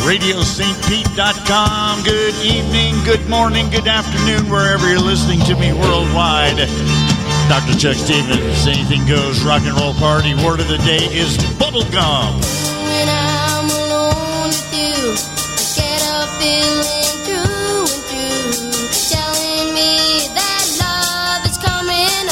RadioSt.Pete.com. Good evening, good morning, good afternoon, wherever you're listening to me worldwide. Dr. Chuck Stevens, anything goes, rock and roll party. Word of the day is bubblegum. When I'm alone with you, I get a feeling through and through, telling me that love is coming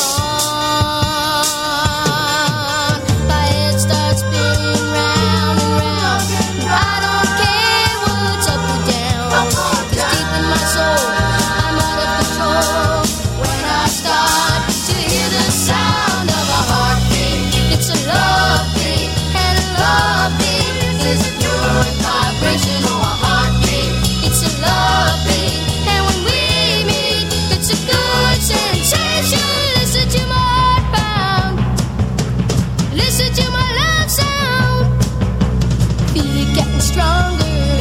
on. My head starts spinning round and round. I don't care what's up or down, 'cause deep in my soul, I'm out of control. When I start to hear the sound of a heartbeat, it's a love beat, and a love beat is a pure vibration or a heartbeat. It's a love beat, and when we meet, it's a good sensation. Listen to my heart pound, listen to my love sound. Feel it getting stronger.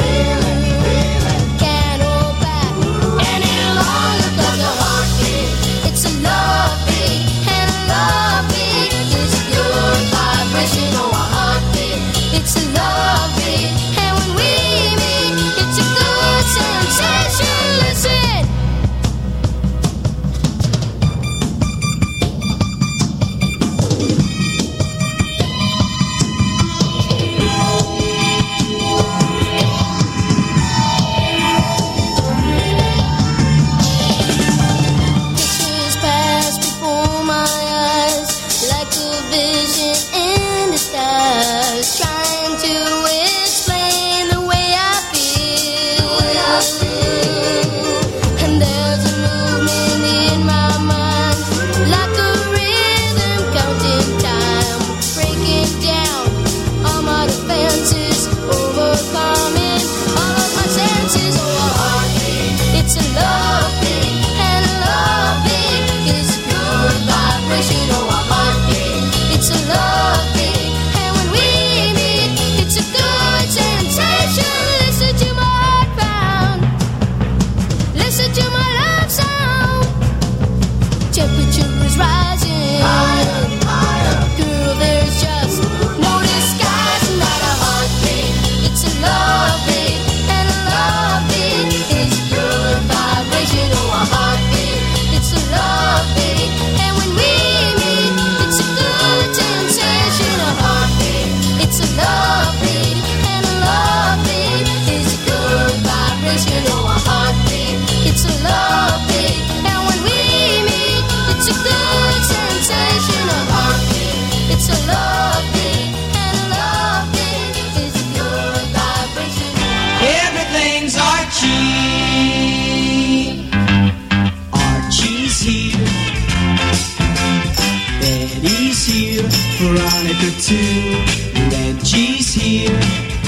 Can't hold back any longer, 'cause a heartbeat, it's a love beat, and a love beat is a pure vibration or a heartbeat. It's a love beat, and when we meet, it's a good sensation. Listen. Pictures pass before my eyes like a vision in the skies, trying to explain the way I feel. And there's a movement in my mind, like a rhythm counting time, breaking down all my defenses, overcoming all of my senses. Oh, a heartbeat, it's a love beat, and a love beat is a good vibration. Oh, a heartbeat, it's a love beat, and when we meet, it's a good sensation. Listen to my heart pound, listen to my love sound. Temperature is rising, higher, higher. Girl, there's just no disguise, not a heartbeat. It's a love beat, and a love beat is a good vibration. Oh, a heartbeat, it's a love beat, and when we meet, it's a good sensation. A heartbeat, it's a love beat, and a love beat is a good vibration. Oh, a heartbeat, it's a love beat, and when we meet, it's a good sensation. A heartbeat, it's a love beat, and a love beat is a good vibration. Everything's Archie. Archie's here. Betty's here. Veronica too. Reggie's here.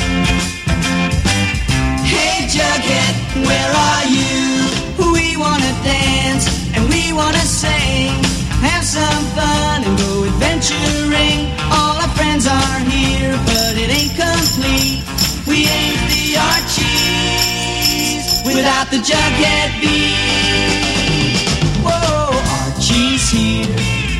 Hey Jughead, where are you? We wanna dance and we wanna sing, have some fun and go adventuring. All our friends are here, but it ain't complete. We ain't the Archies without the Jughead beat. Whoa, Archie's here.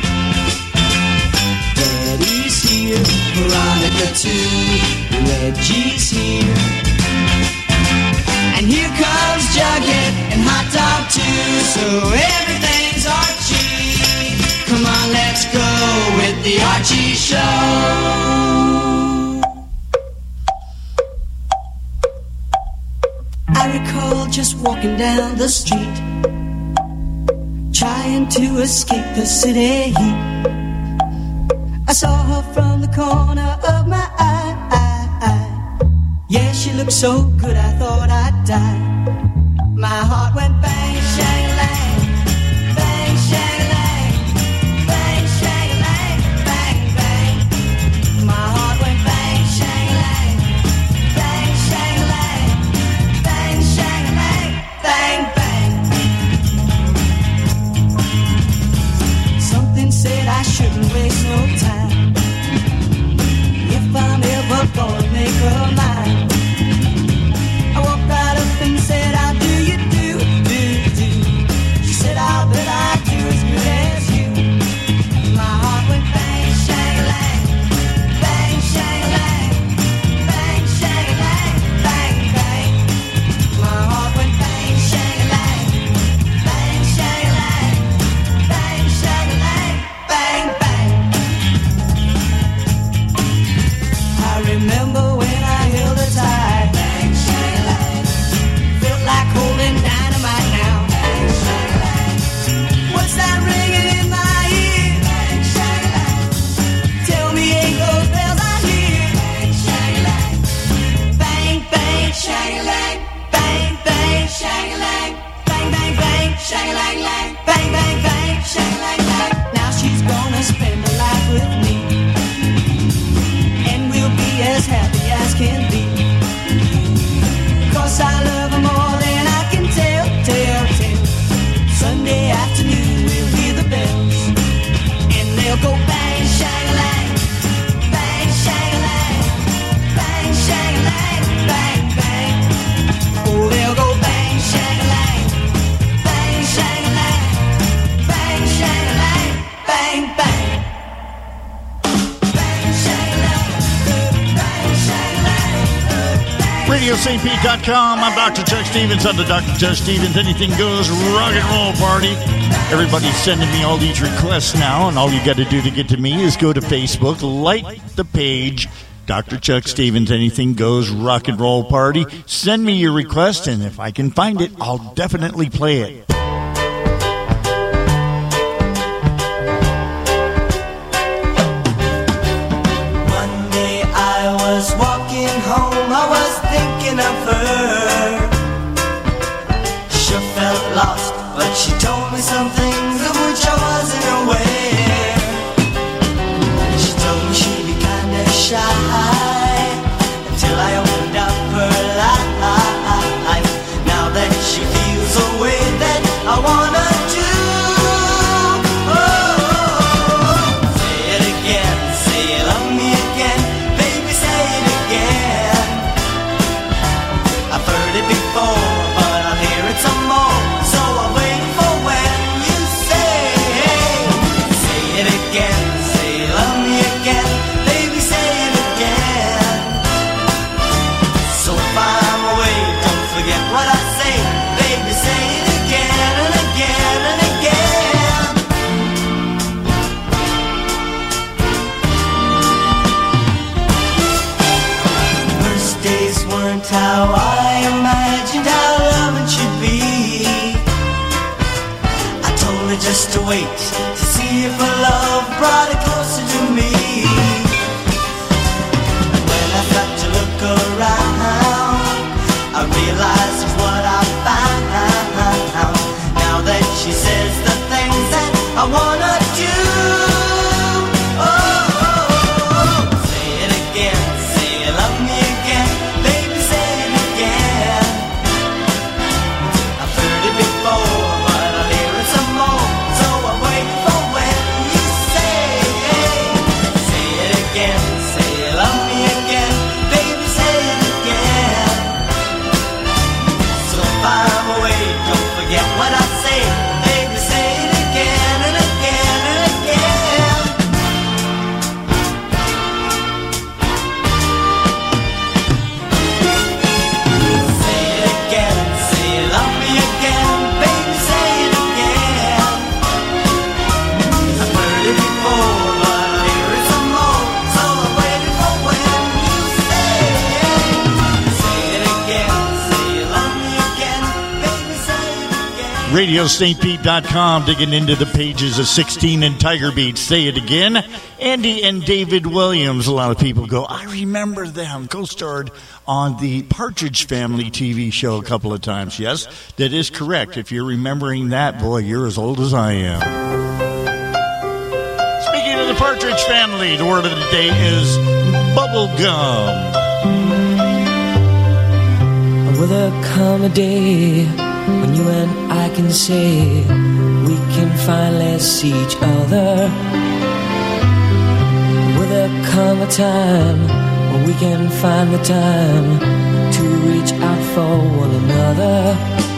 Betty's here. Veronica too. Reggie's here. And here comes Jughead and Hot Dog too. So everything's Archie. Come on, let's go with the Archie Show. I recall just walking down the street, trying to escape the city heat. I saw her from the corner of my eye. Yeah, she looked so good I thought I'd die. My heart went bang, shang, lang, bang, shang, lang, bang, shang, lang, bang, bang. My heart went bang, shang, lang, bang, shang, lang, bang, shang, lang, bang, bang. Something said I shouldn't waste no time. If I'm ever gonna make her mine, I walked right up and said, how do you do, do, do? RadioStPete.com. I'm Dr. Chuck Stevens on the Dr. Chuck Stevens Anything Goes Rock and Roll Party. Everybody's sending me all these requests now, and all you got to do to get to me is go to Facebook, like the page, Dr. Chuck Stevens Anything Goes Rock and Roll Party. Send me your request, and if I can find it, I'll definitely play it. One day I was walking home, I was thinking of her. Sure felt lost, but she told me some things of which I wasn't aware. She told me she'd be kinda shy until I opened up her life. Now that she feels the way that I wanna do. Oh, say it again, say you love me again, baby, say it again. I've heard it before, but I'll hear it some more. So I wait for when you say it again, say you love me again, baby, say it again. So if I'm away, don't forget what I say, baby, say it again and again and again. First days weren't how I imagined how loving should be. I told her just to wait to see if her love brought her closer to me. And when I got to look around, I realized what I found. Now that she says the things that I wanna do. Oh, say it again, say you love me again, baby, say it again. I've heard it before, but I'll hear it some more. So I'm waiting for when you say it again, say you love me again, baby, say it again. So if I'm away, don't forget what I say, baby, say it again and again and again. Say it again, say you love me again, baby, say it again. I've heard it before, but I'll hear it some more. So I'm waiting for when you say it again, say you love me again, baby, say it again. RadioStPete.com, digging into the pages of 16 and Tiger Beat. Say it again. Andy and David Williams. A lot of people go, I remember them. Co-starred on the Partridge Family TV show a couple of times. Yes, that is correct. If you're remembering that, boy, you're as old as I am. Speaking of the Partridge Family, the word of the day is bubblegum. Will there come a day when you and I can say we can finally see each other? Will there come a time when we can find the time to reach out for one another?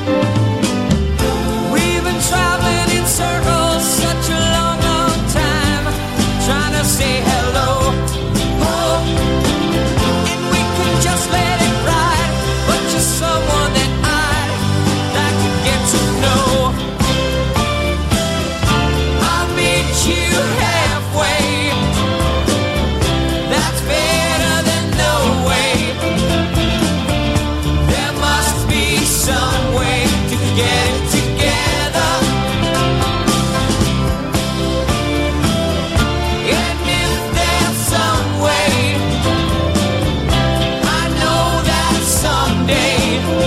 We've been traveling in circles such a long, long time, trying to say hello. Oh, and we can just let it ride, but you're someone that I'd like to get to know. I'll meet you halfway. That's better than no way. There must be some way to get it together. And if there's some way, I know that someday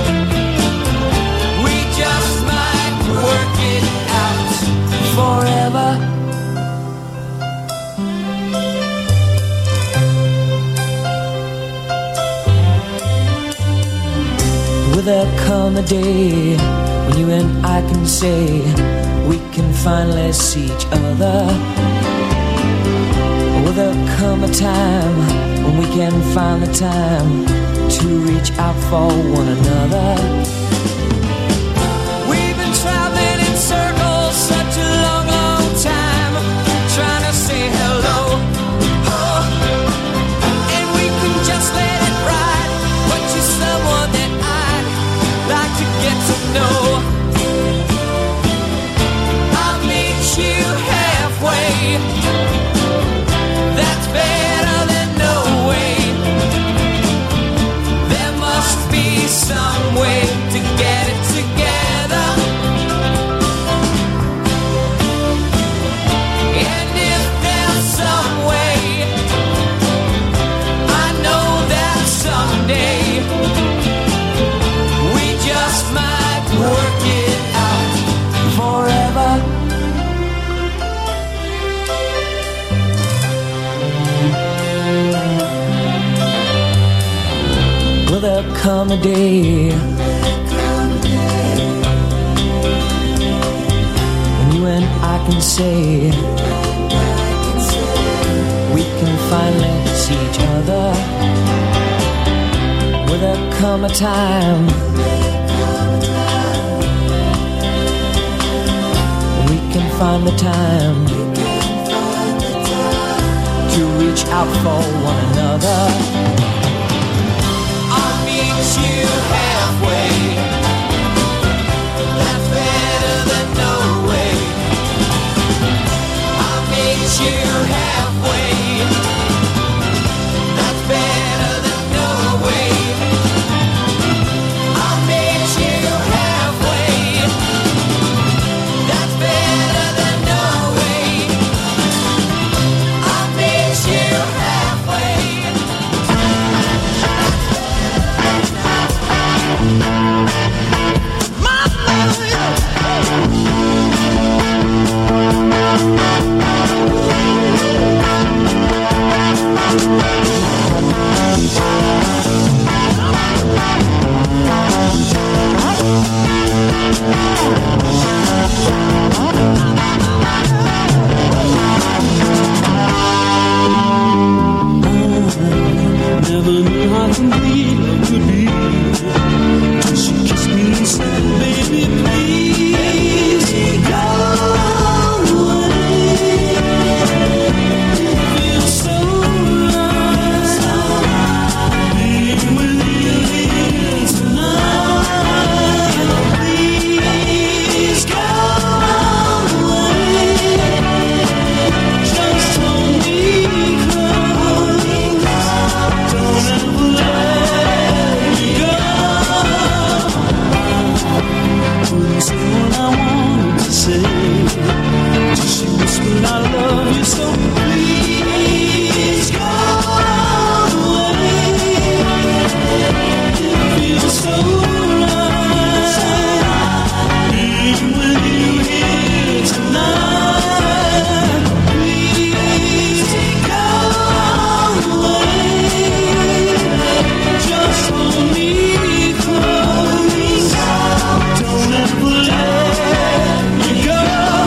we just might work it out forever. Will there come a day when you and I can say we can finally see each other? Or will there come a time when we can find the time to reach out for one another? We've been traveling in circles such a long, long time, trying to say hello. Oh, and we can just let it ride, but you're someone there come a day when you and I can say we can finally see each other? Will there come a time when we can find the time to reach out for one another? I'll meet you halfway. That's better than no way. I'll meet you halfway. That's better than no way. I'll meet you halfway. That's better than no way. I'll meet you halfway. Never knew how complete love could be till she kissed me and said, baby, please go away. It feels so right being with you here tonight. Please go away. Just hold me close. Don't ever let me go. Couldn't say what I wanted to say till she whispered, I love you, so please go away. It feels so right being with you here tonight. Please go away. Just hold me close. Don't ever let me go.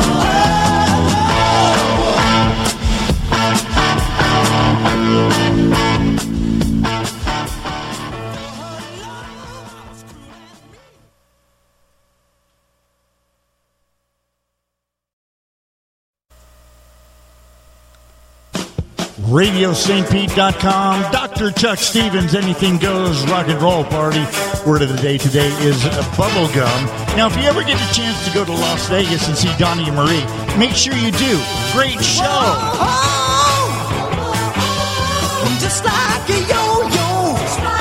RadioSt.Pete.com, Dr. Chuck Stevens, Anything Goes, Rock and Roll Party. Word of the day today is bubblegum. Now, if you ever get a chance to go to Las Vegas and see Donnie and Marie, make sure you do. Great show. Just like a yo-yo.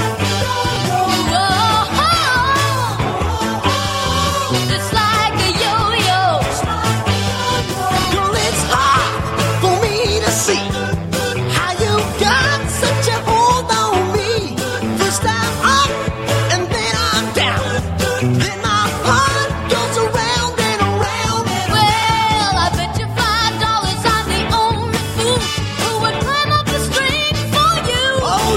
It's like a yo-yo. Girl, it's hard for me to see how you got such a hold on me. First I'm up and then I'm down. Then my heart goes around and around. Well, I bet you $5 I'm the only fool who would climb up a string for you. Oh,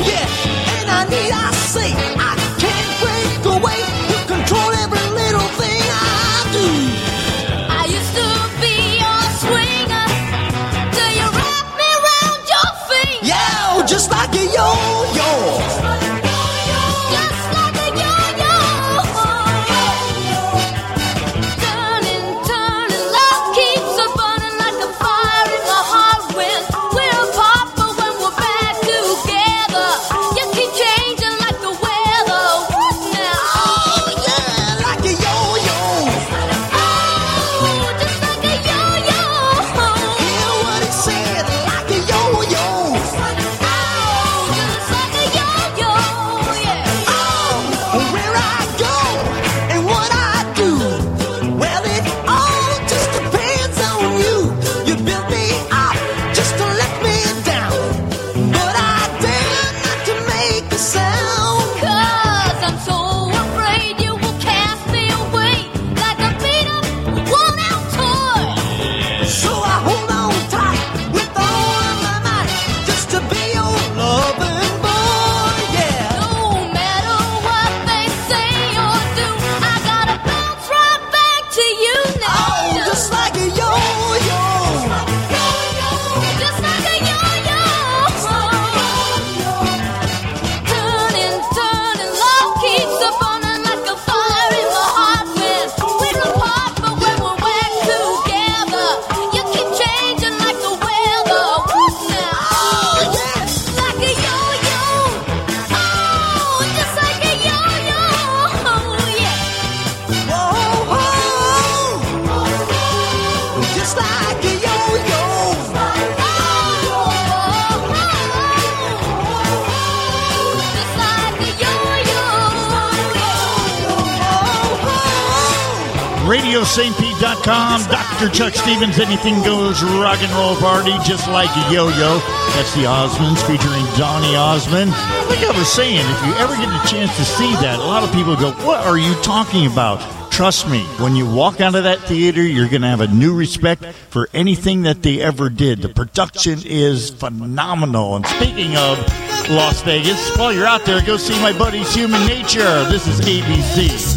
RadioSt.Pete.com. Dr. Chuck Stevens, Anything Goes Rock and Roll Party, just like a yo-yo. That's the Osmonds featuring Donny Osmond. Like I was saying, if you ever get a chance to see that, a lot of people go, what are you talking about? Trust me, when you walk out of that theater, you're going to have a new respect for anything that they ever did. The production is phenomenal. And speaking of Las Vegas, while you're out there, go see my buddies Human Nature. This is ABC.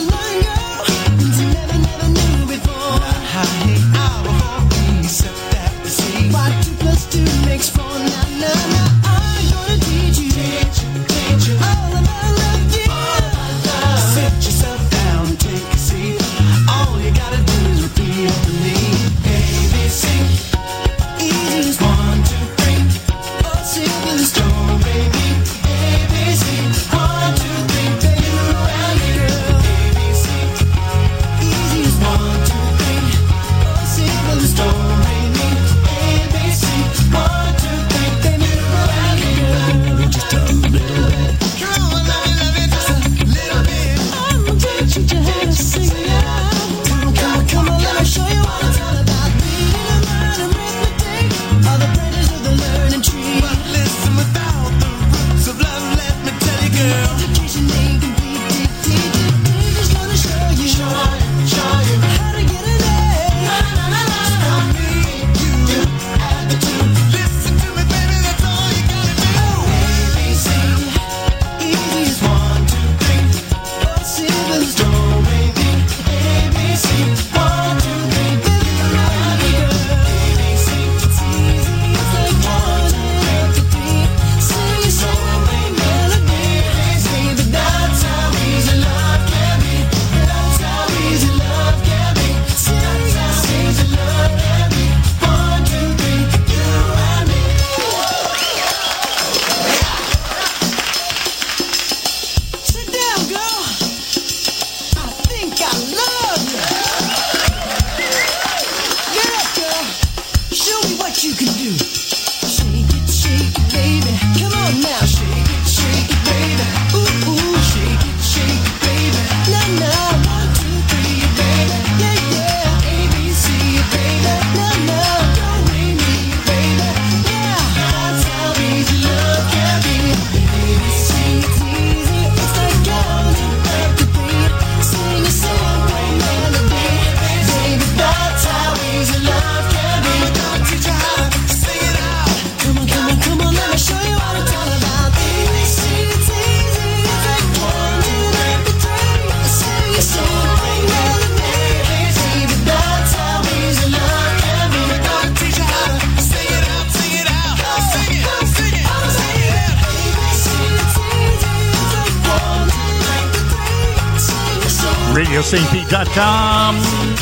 RadioSt.Pete.com,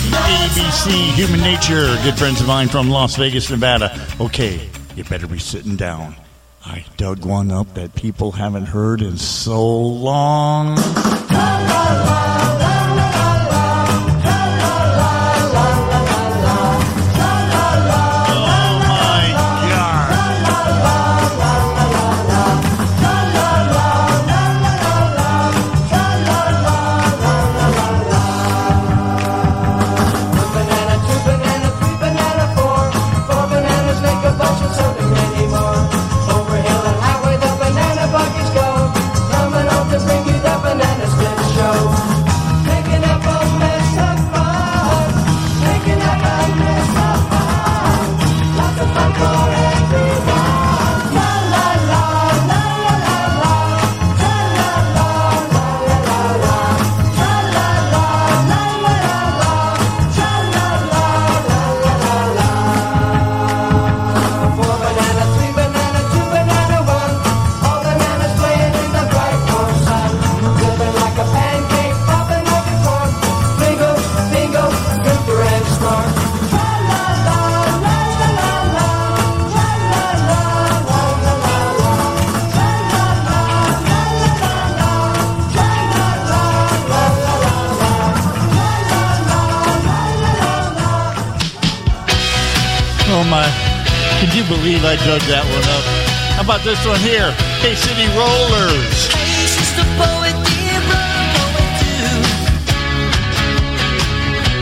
ABC, Human Nature, good friends of mine from Las Vegas, Nevada. Okay, you better be sitting down. I dug one up that people haven't heard in so long. Can you believe I dug that one up? How about this one here? Hey City Rollers. Hey, she's the poet, dear brother, poet too.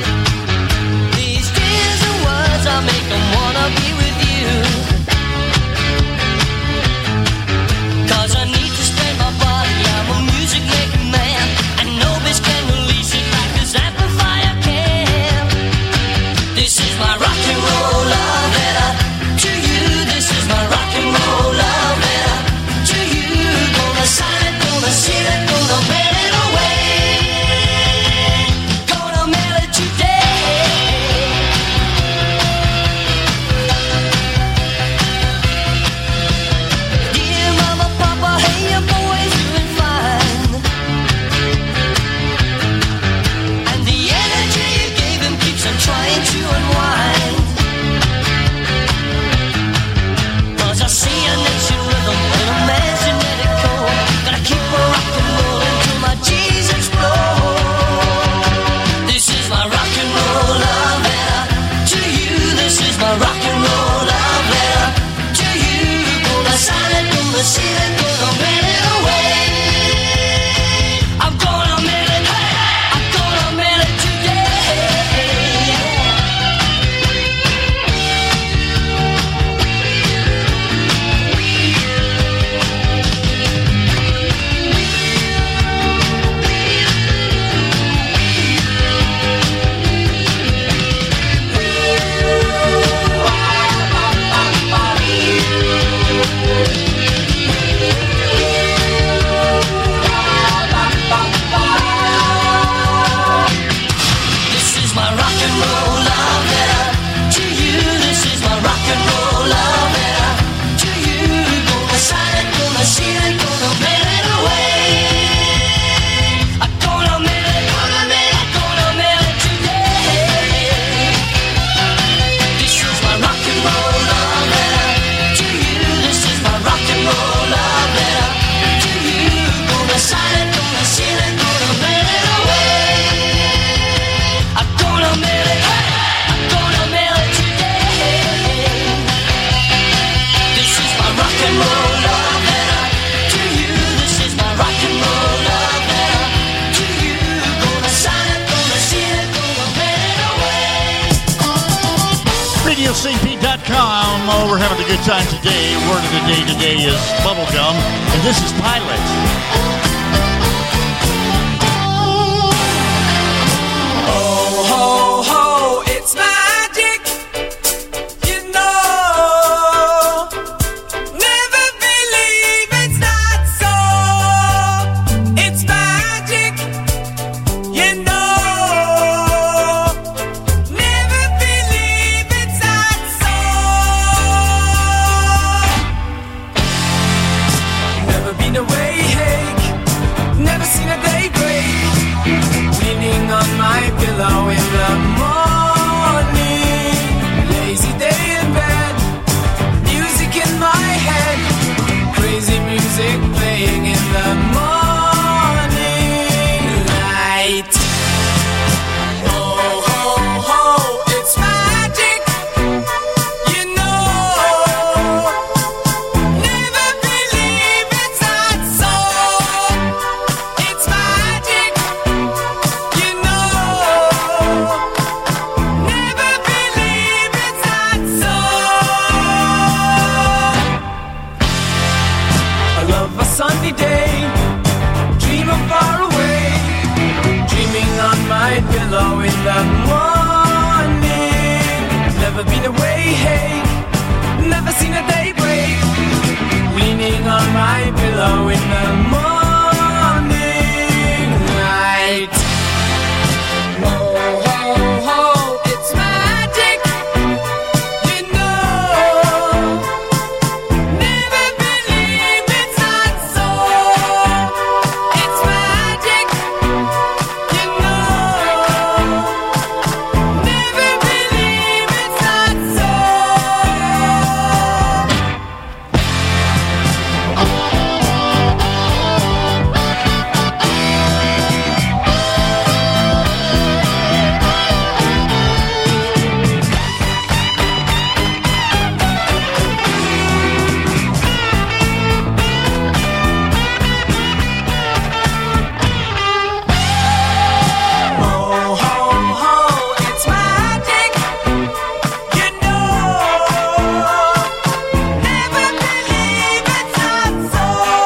We're having a good time today. Word of the day today is bubblegum, and this is Pilot. Ho, ho, ho, it's magic, you know. Never believe it's not so. It's magic, you know. Never believe it's not so. Never been awake, never seen a day break. Leaning on my pillow in the morning, lazy day in bed, music in my head, crazy music playing in the morning light. Ho, ho, ho, it's magic, you know. Never believe it's not so. It's magic, you know. Never believe it's not so. I love a sunny day, dream of far away, dreaming on my pillow in the morning. Never been away, hey, never seen a day break, leaning on my pillow in the morning light. Ho, ho, ho, it's magic, you know. Never believe it's not so. It's magic, you know. Never believe it's not so. Ho, ho, ho, it's magic, you know. Never believe it's not so.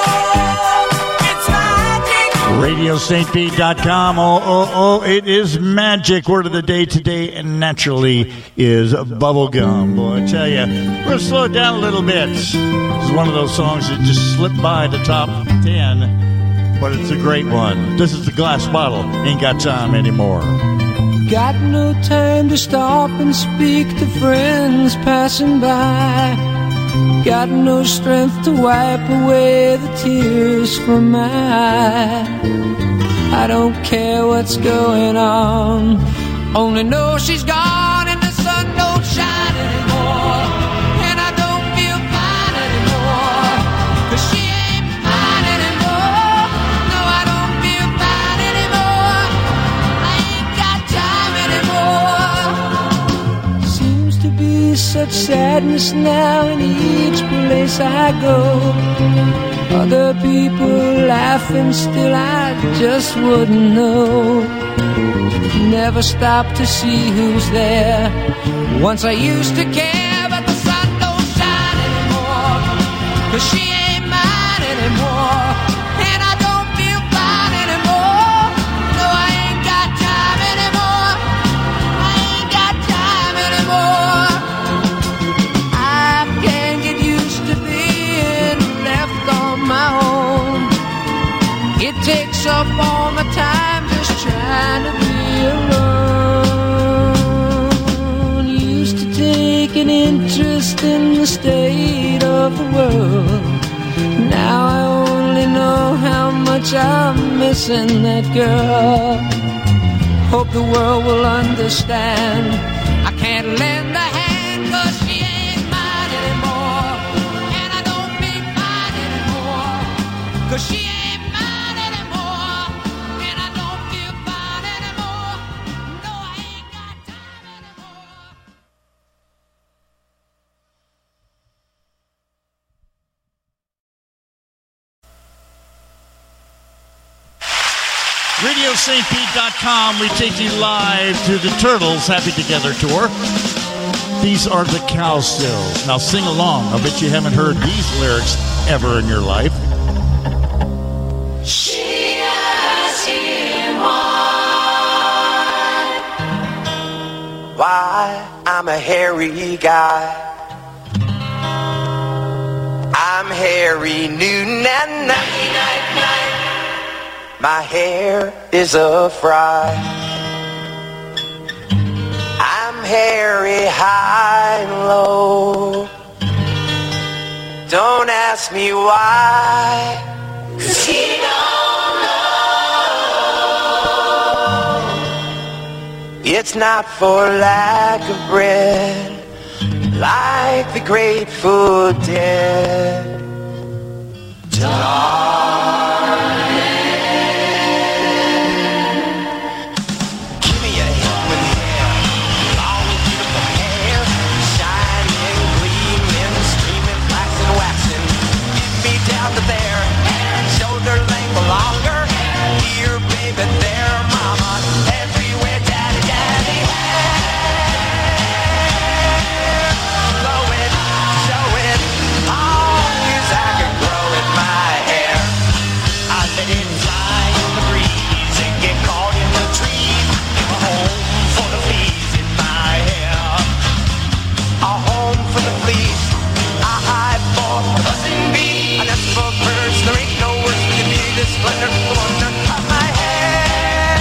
It's magic. RadioSt.com. Oh, it is magic. Word of the day today, and naturally, is bubblegum. Boy, I tell you, we're going to slow it down a little bit. This is one of those songs that just slipped by the top 10, but it's a great one. This is the Glass Bottle. Ain't got time anymore. Got no time to stop and speak to friends passing by. Got no strength to wipe away the tears from my eye. I don't care what's going on, only know she's gone and the sun don't shine anymore. And I don't feel fine anymore, 'cause she ain't mine anymore. No, I don't feel fine anymore. I ain't got time anymore. Seems to be such sadness now in each place I go. Other people laughing, still I just wouldn't know. Never stop to see who's there. Once I used to care, but the sun don't shine anymore, 'cause she ain't mine anymore. And I don't feel fine anymore. No, I ain't got time anymore. I ain't got time anymore. I can't get used to being left on my own. It takes up all my time just trying to be alone. Used to take an interest in the state of the world. Now I only know how much I'm missing that girl. Hope the world will understand. I can't lend a hand 'cause she ain't mine anymore. And I don't feel fine anymore, 'cause she ain't mine anymore. And I don't feel fine anymore. No, I ain't got time anymore. RadioSt.com. We take you live to the Turtles Happy Together Tour. These are the Cowsills. Now sing along. I bet you haven't heard these lyrics ever in your life. She asked him why I'm a hairy guy. I'm Harry Newton and night. My hair is a fry. I'm hairy high and low. Don't ask me why, 'cause he don't know. It's not for lack of bread, like the Grateful Dead. Give me a hit with hair, long beautiful hair, shining, gleaming, streaming, flaxing, waxing. Give me down to there, shoulder length longer, here, baby, there, mama, everywhere, daddy, daddy. Blow it, show it, long as I can grow it, my hair. I let it fly in the breeze and get caught in the trees. Give a home for the fleas in my hair. A home for the fleas. A hive for a buzzing bee. A nest for birds. There ain't no words for the beauty, the splendor, the wonder of my hair.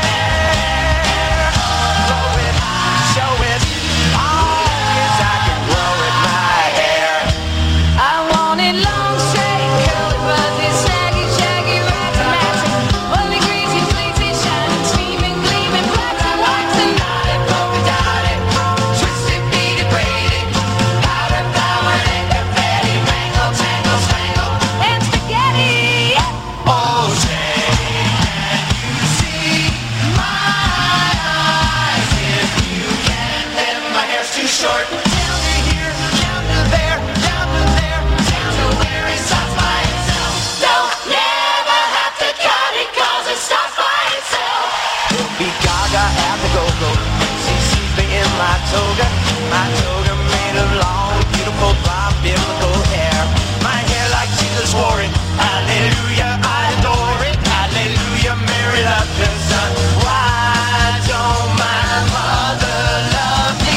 Blow it, show it, long as I can grow it, my hair. I want it long, straight, curly, fuzzy, saggy, shaggy, ratty, matching, oily, greasy, fleecy, shining, steaming, gleaming, flaxen, waxing, knotted, polka dotted, twisted, beaded, braided, powder, flower, and confetti, wrangle, tangle, strangle, and spaghetti. Oh, say, can you see my eyes? If you can't, then my hair's too short. Down to here, down to there, down to there, down to where it stops by itself. Don't never have to cut it 'cause it stops by itself. Be Gaga at the go-go. She sees me in my toga made of long, beautiful, blonde, biblical hair. My hair like Jesus wore it. Hallelujah, I adore it. Hallelujah, Mary loved her son. Why don't my mother love me?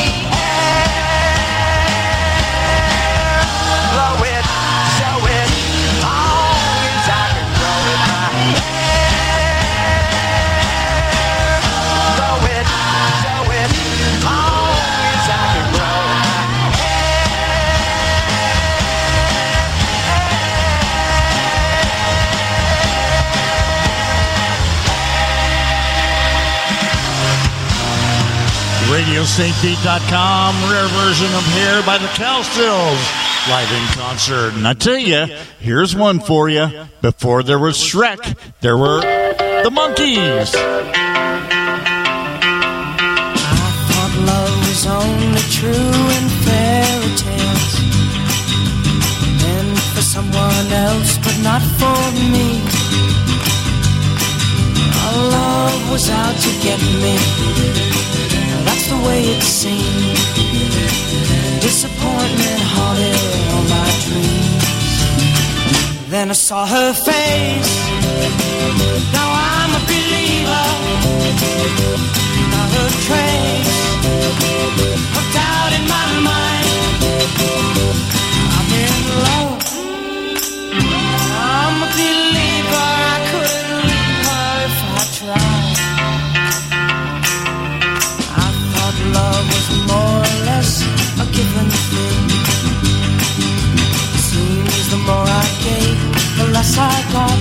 Hair, blow it, show it, long as I can grow it, my hair. Blow it, show it, long as I can grow it, my RadioSaintPete.com, rare version of Hair by the Cowsills, live in concert. And I tell you, here's one for you. Before there was Shrek, there were the Monkees. I thought love was only true in fairy tales, meant for someone else, but not for me. Our love was out to get me. That's the way it seemed. Disappointment haunted all my dreams. Then I saw her face. Now I'm a believer. Not a trace of doubt in my mind. I'm in love. I'm a believer. I couldn't leave her if I tried. Love was more or less a given thing. Seems the more I gave, the less I got.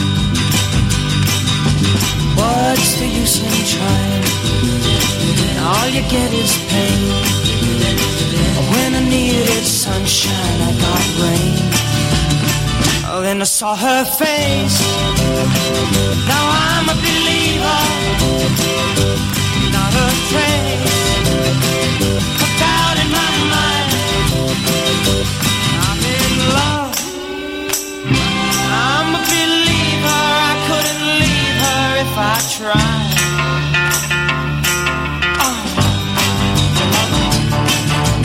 What's the use in trying? All you get is pain. When I needed sunshine, I got rain. Oh, then I saw her face. Now I'm a believer. Not a trace of doubt in my mind. I'm in love. I'm a believer. I couldn't leave her if I tried.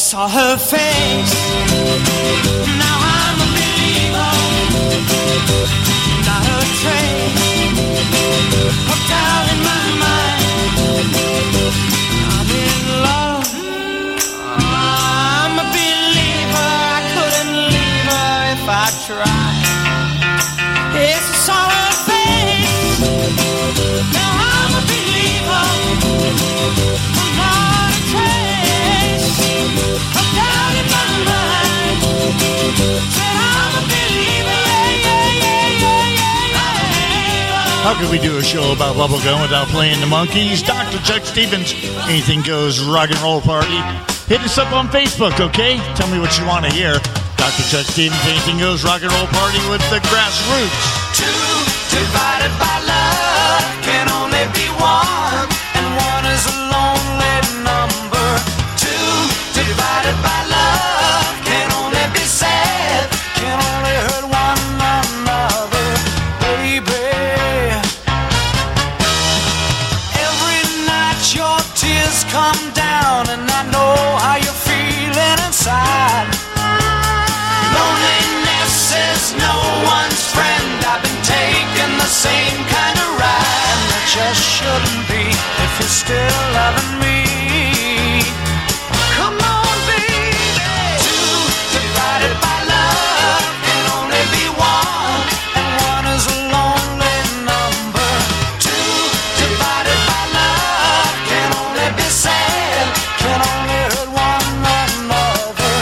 saw her face. Now I'm a believer, not a trace of doubt in my mind. I'm in love. I'm a believer. I couldn't leave her if I tried. Yes, I saw her face. Now I'm a believer. I'm not a trace of doubt in my mind. Said I'm a believer. How could we do a show about bubblegum without playing the Monkees? Dr. Chuck Stevens, Anything Goes Rock and Roll Party. Hit us up on Facebook, okay? Tell me what you want to hear. Dr. Chuck Stevens, Anything Goes Rock and Roll Party with the Grassroots. Two divided by love can only be one, and one is a lonely number. Two divided by love can only be sad, can only hurt one another, baby. Every night your tears come down, and I know how you're feeling inside. Loneliness is no one's friend. I've been taking the same kind of ride, and that just shouldn't be if you're still loving me. Come on, baby. Two divided by love can only be one, and one is a lonely number. Two divided by love can only be sad, can only hurt one another.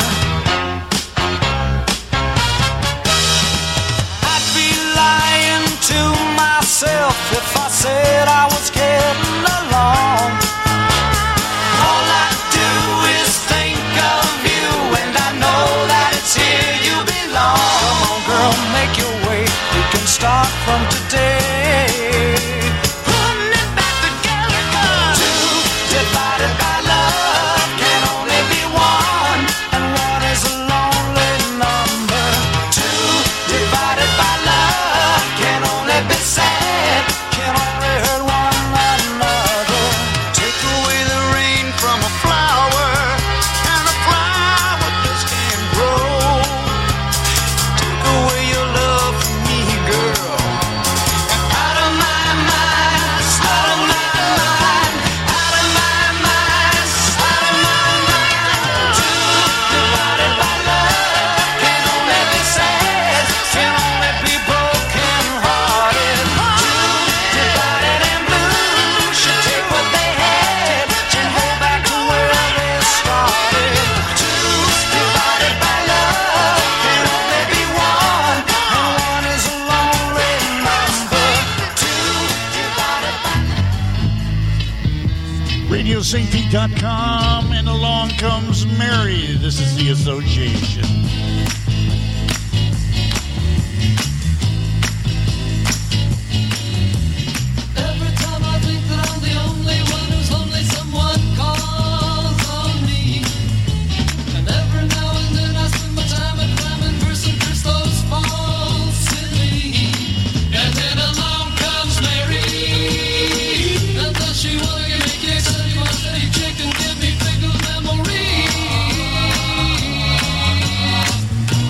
I'd be lying to myself if I said I was getting along. All I do is think of you, and I know that it's here you belong. Come on, girl, make your way. We can start from today. Putting it back together, girl. Two divided by love can only be one, and one is a lonely number. Two divided by love can only be sad, can only hurt one another. Take away the rain from a flower, and a flower just can't grow. Take away your love from me, girl, and out of my mind, out of my mind, out of my mind, out of my mind. Two divided by love can only be sad, can only be broken hearted. Two divided and blue should take what they had and hold back to where they started. Two divided by love can only be one, and one is a lonely number. Two divided by RadioSt.com, and along comes Mary. This is the Association. Every time I think that I'm the only one who's lonely, someone calls on me. And every now and then I spend my time at climbing verse and curse those falsely. And then along comes Mary. And does she wanna give me kicks? Steady my steady chick and give me big good memories.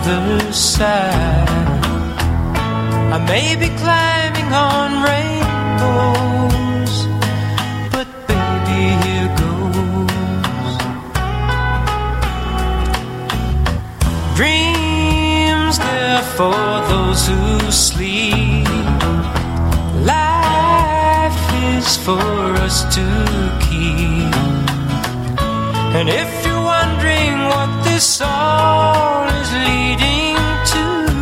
other side. I may be climbing on rainbows, but baby, here goes. Dreams, they're for those who sleep. Life is for us to keep. And if you're wondering what this all is leading to,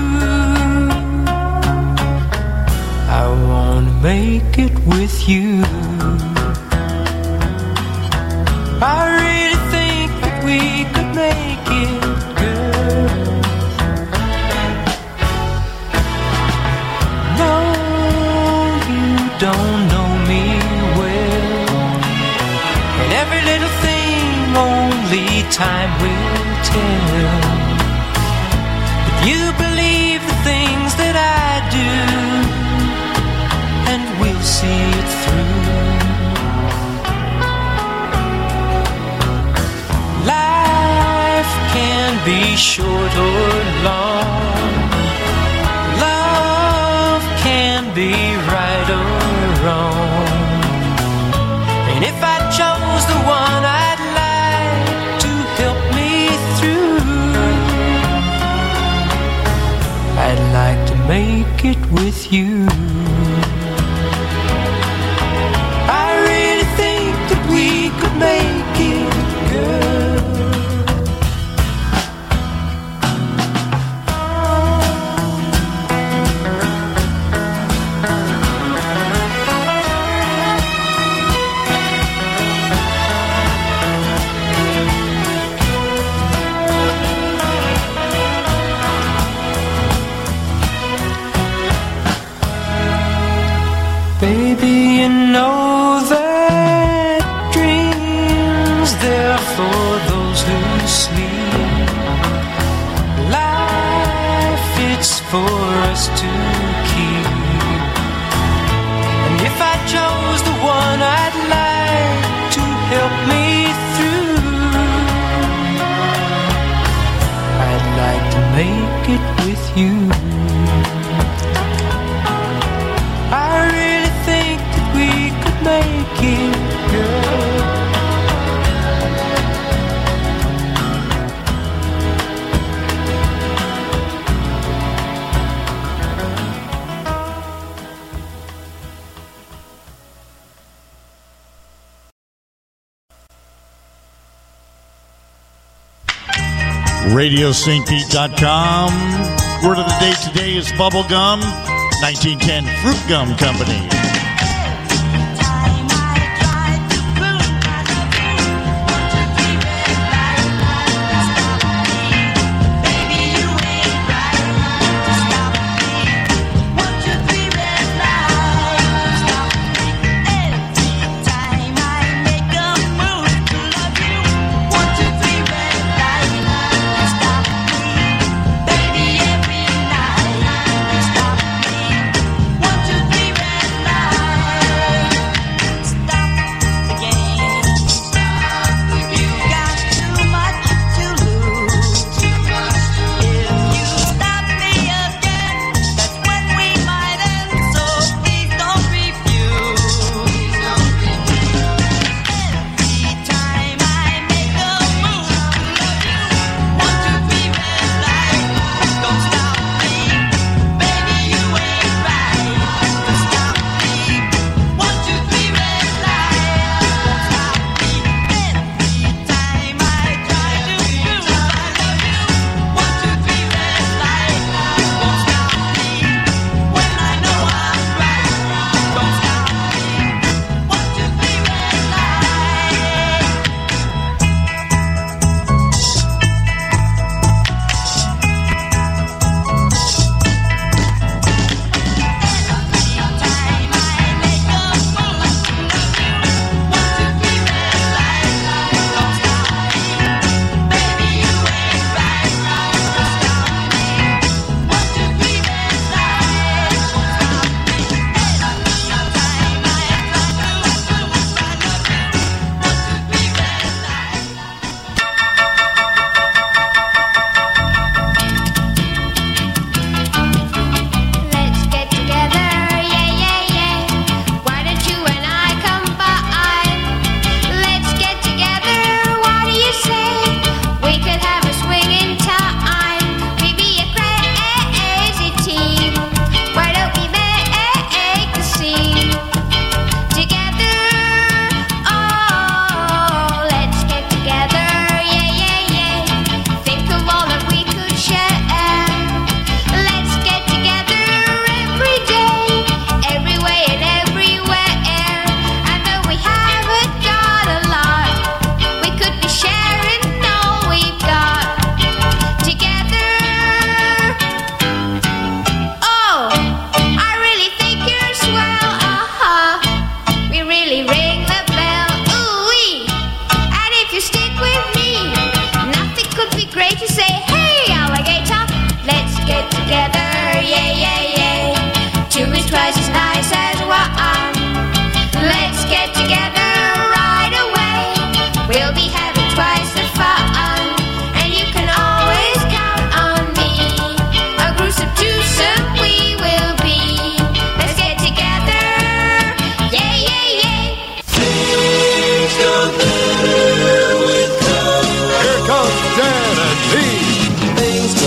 I wanna make it with you. I really think that we could make it, girl. No, you don't know me well, and every little thing only time will tell. But you believe the things that I do, and we'll see it through. Life can be short or long. Love can be right or wrong. And if I chose the one I'd like to help me through, I'd like to make it with you. I really think that we could make it, girl. Baby, you know that dreams, they're for those who sleep. Life, it's for us to keep. And if I chose the one I'd like to help me through, I'd like to make it with you. I really think that we could make it, girl. RadioSt.Pete.com. Word of the day today is bubblegum. 1910 Fruit Gum Company. Stop me.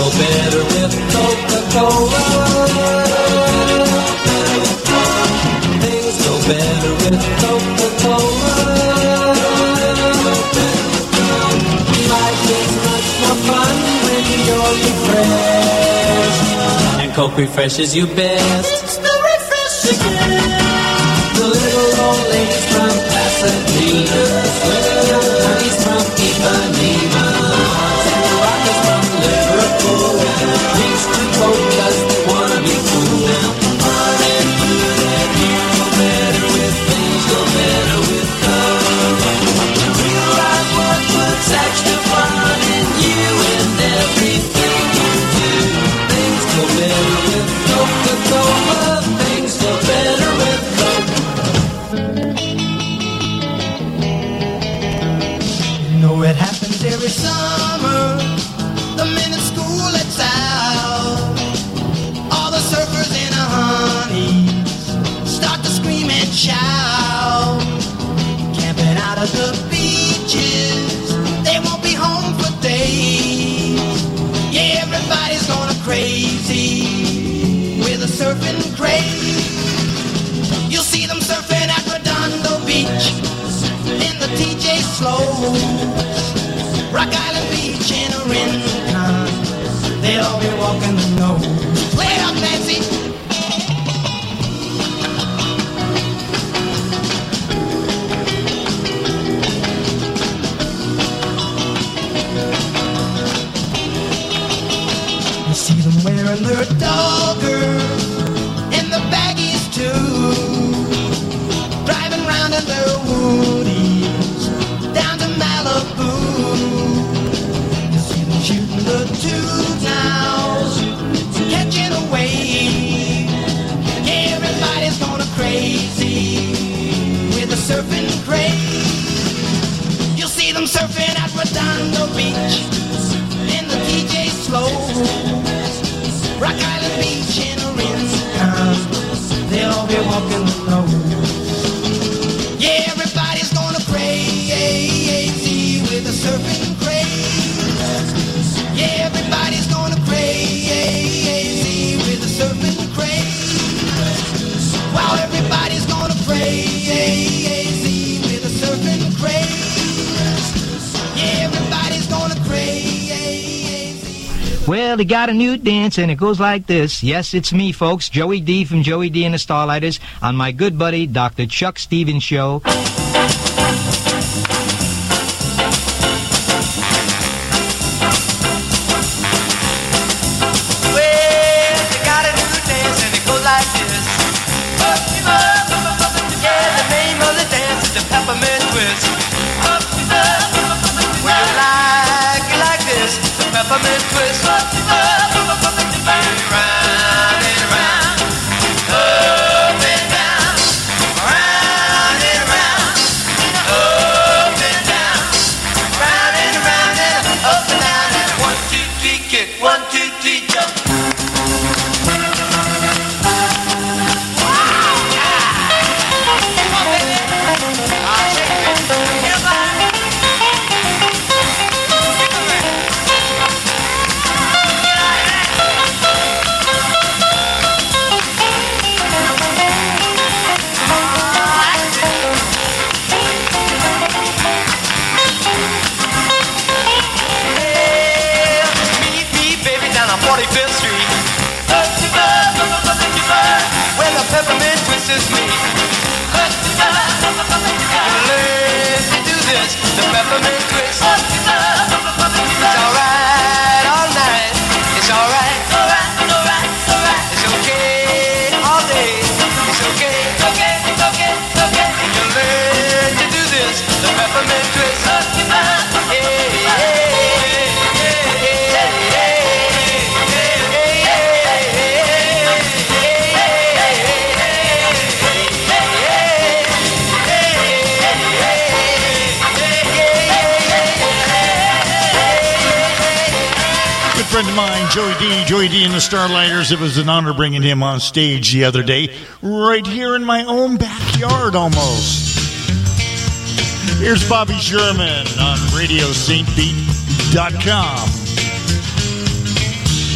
better with Coca-Cola. Things go better with Coca-Cola. Life is much more fun when you're refreshed, and Coke refreshes you best. It's the refreshing. The little old ladies from Pasadena, the young honeys from Ipanema, and the rockers from Liverpool, drinks to Coke 'cause they wanna be cool now. Fun and good and you go better with things, go better with Coke. Real life work puts extra fun in you and everything you do. Things go better with Coca-Cola. Things go better with Coke. You know it happens every summer. The minute school lets out, all the surfers and the honeys start to scream and shout. Camping out at the beaches, they won't be home for days. Yeah, everybody's going crazy with a surfing craze. You'll see them surfing at Redondo Beach, in the TJ Slows, Rock Island Beach, and Rincon. They'll be walking the nose. Play it up, Nancy. You see them wearing their doggers and the baggies too, driving round in their woodies down to Malibu. You see them shooting the tubes now, catching a wave. Yeah, everybody's going crazy with a surfing craze. You'll see them surfing at Redondo Beach, in the TJ Slows, Rock Island Beach, and Rincon. They'll be walking the nose. Yeah, everybody's going crazy with a surfing craze. Yeah, everybody's going crazy with a surfing craze. While everybody's going crazy with a surfing craze. Yeah, everybody's going crazy. Well, they got a new dance, and it goes like this. Yes, it's me, folks, Joey D from Joey D and the Starlighters, on my good buddy, Dr. Chuck Stevens Show. Well, they got a new dance and it goes like this. Yeah, the name of the dance is the peppermint twist. Well, you like it like this, the peppermint twist. Round and round, up and down, round and round, up and down, round and round and up and down. And 1, 2, 3, kick, 1, 2, 3, jump. Meet me, baby, down on 45th Street. Where the peppermint twist is me. Learn to do this, the peppermint twist. It's alright all night. It's alright. It's okay all day. It's okay. You learn to do this, the peppermint twist. Friend of mine, Joey D and the Starlighters. It was an honor bringing him on stage the other day, right here in my own backyard almost. Here's Bobby Sherman on RadioSt.Pete.com.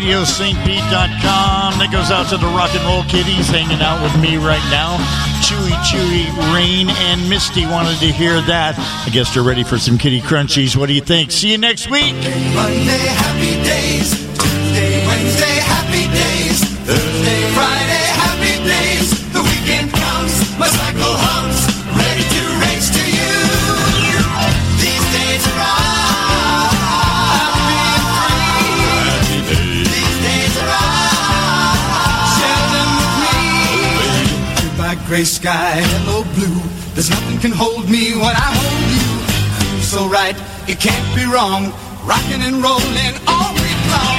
RadioSt.Pete.com. That goes out to the rock and roll kiddies hanging out with me right now. Chewy, Rain, and Misty wanted to hear that. I guess they're ready for some kitty crunchies. What do you think? See you next week. Monday, happy days. Tuesday, Wednesday, happy days. Thursday, Friday, happy days. The weekend comes, my cycle hums, ready to race to you. These days are happy and free. These days are share them with me. Goodbye, gray sky, hello blue. There's nothing can hold me when I hold you. So right, it can't be wrong. Rocking and rolling all week long.